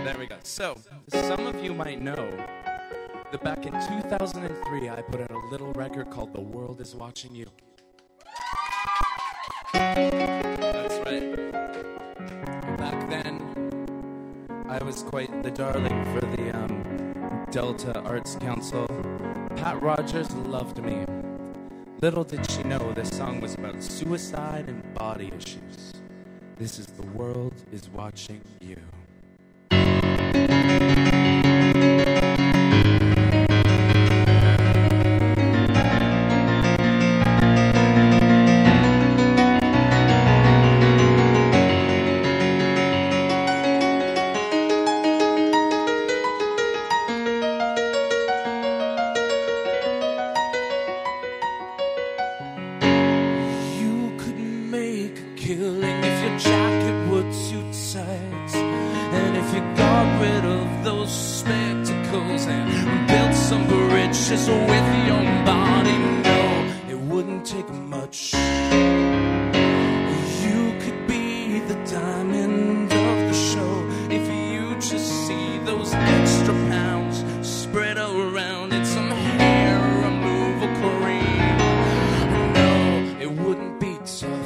There we go. So, some of you might know that back in 2003, I put out a little record called The World Is Watching You. That's right. Back then, I was quite the darling for the Delta Arts Council. Pat Rogers loved me. Little did she know this song was about suicide and body issues. This is The World Is Watching You. Killing if your jacket would too tight, and if you got rid of those spectacles and built some bridges with your body. No, it wouldn't take much. You could be the diamond of the show if you just see those extra pounds spread around in some hair removal cream. No, it wouldn't be tough.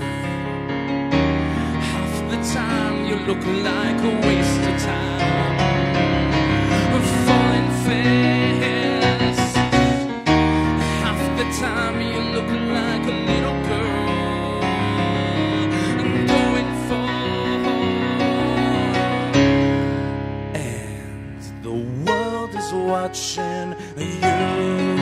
Time you look like a waste of time, falling fast. Half the time you look like a little girl going for, and the world is watching you.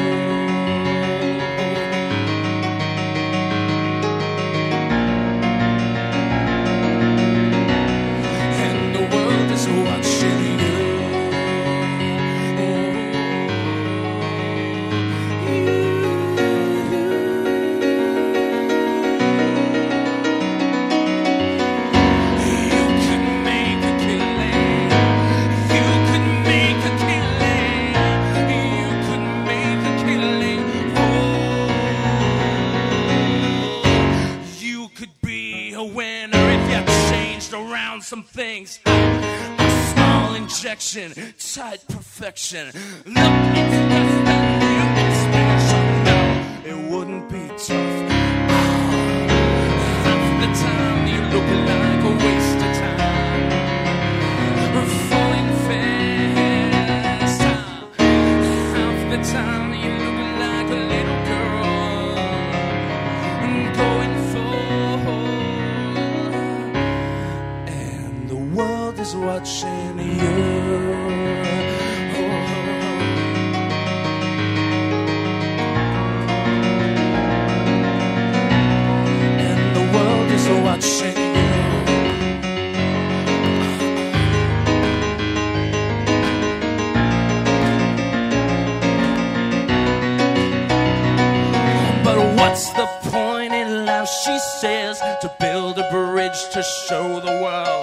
Some things, a small injection, tight perfection. Look, it's just a new expansion. No, it wouldn't be tough. Half the time you look like a waste of time, falling fast. Half the time you look like a little girl going for. Is watching you. And the world is watching you. But what's the point in life, she says, to build a bridge to show the world